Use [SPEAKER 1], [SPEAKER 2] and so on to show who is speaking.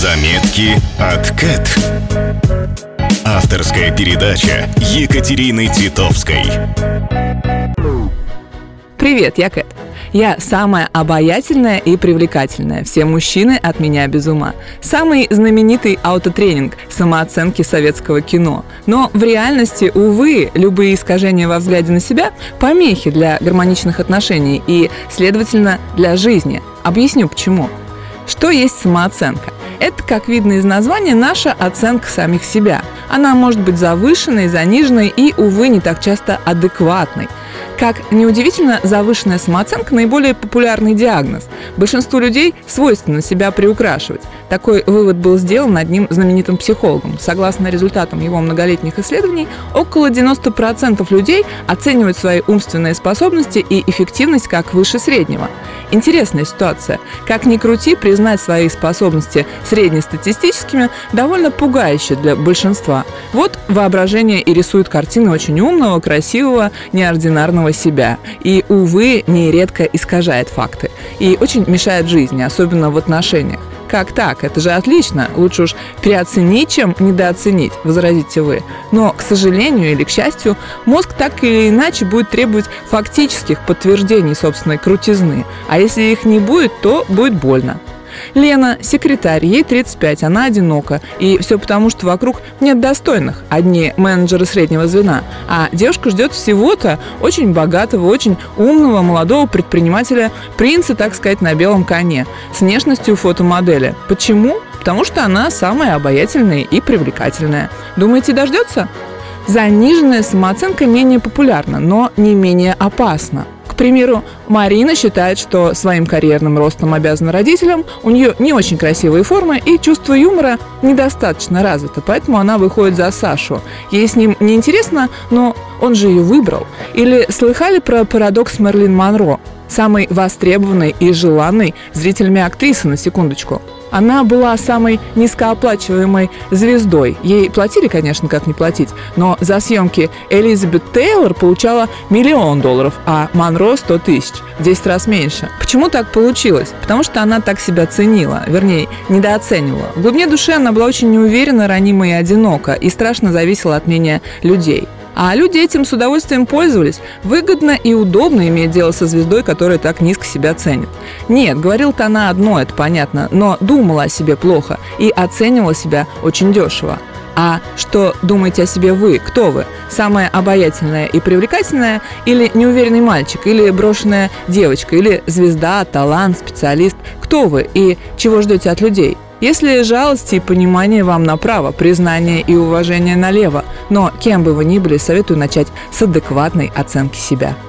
[SPEAKER 1] Заметки от Кэт. Авторская передача Екатерины Титовской.
[SPEAKER 2] Привет, я Кэт. Я самая обаятельная и привлекательная. Все мужчины от меня без ума. Самый знаменитый аутотренинг самооценки советского кино. Но в реальности, увы, любые искажения во взгляде на себя – помехи для гармоничных отношений и, следовательно, для жизни. Объясню почему. Что есть самооценка? Это, как видно из названия, наша оценка самих себя. Она может быть завышенной, заниженной и, увы, не так часто адекватной. Как неудивительно, завышенная самооценка – наиболее популярный диагноз. Большинству людей свойственно себя приукрашивать. Такой вывод был сделан одним знаменитым психологом. Согласно результатам его многолетних исследований, около 90% людей оценивают свои умственные способности и эффективность как выше среднего. Интересная ситуация. Как ни крути, признать свои способности среднестатистическими довольно пугающе для большинства. Вот воображение и рисует картины очень умного, красивого, неординарного себя. И, увы, нередко искажает факты. И очень мешает жизни, особенно в отношениях. Как так? Это же отлично. Лучше уж переоценить, чем недооценить, возразите вы. Но, к сожалению или к счастью, мозг так или иначе будет требовать фактических подтверждений собственной крутизны. А если их не будет, то будет больно. Лена – секретарь, ей 35, она одинока. И все потому, что вокруг нет достойных, одни менеджеры среднего звена. А девушка ждет всего-то очень богатого, очень умного молодого предпринимателя, принца, так сказать, на белом коне, с внешностью фотомодели. Почему? Потому что она самая обаятельная и привлекательная. Думаете, дождется? Заниженная самооценка менее популярна, но не менее опасна. К примеру, Марина считает, что своим карьерным ростом обязана родителям, у нее не очень красивые формы и чувство юмора недостаточно развито, поэтому она выходит за Сашу. Ей с ним неинтересно, но он же ее выбрал. Или слыхали про парадокс Мэрилин Монро? Самой востребованной и желанной зрителями актрисы, на секундочку. Она была самой низкооплачиваемой звездой. Ей платили, конечно, как не платить, но за съемки Элизабет Тейлор получала $1 миллион, а Монро 100 тысяч, в 10 раз меньше. Почему так получилось? Потому что она так себя ценила, вернее, недооценивала. В глубине души она была очень неуверена, ранима и одинока, и страшно зависела от мнения людей. А люди этим с удовольствием пользовались. Выгодно и удобно иметь дело со звездой, которая так низко себя ценит. Нет, говорила-то она одно, это понятно, но думала о себе плохо и оценивала себя очень дешево. А что думаете о себе вы? Кто вы? Самая обаятельная и привлекательная? Или неуверенный мальчик? Или брошенная девочка? Или звезда, талант, специалист? Кто вы и чего ждете от людей? Если жалости и понимание вам направо, признание и уважение налево. Но кем бы вы ни были, советую начать с адекватной оценки себя.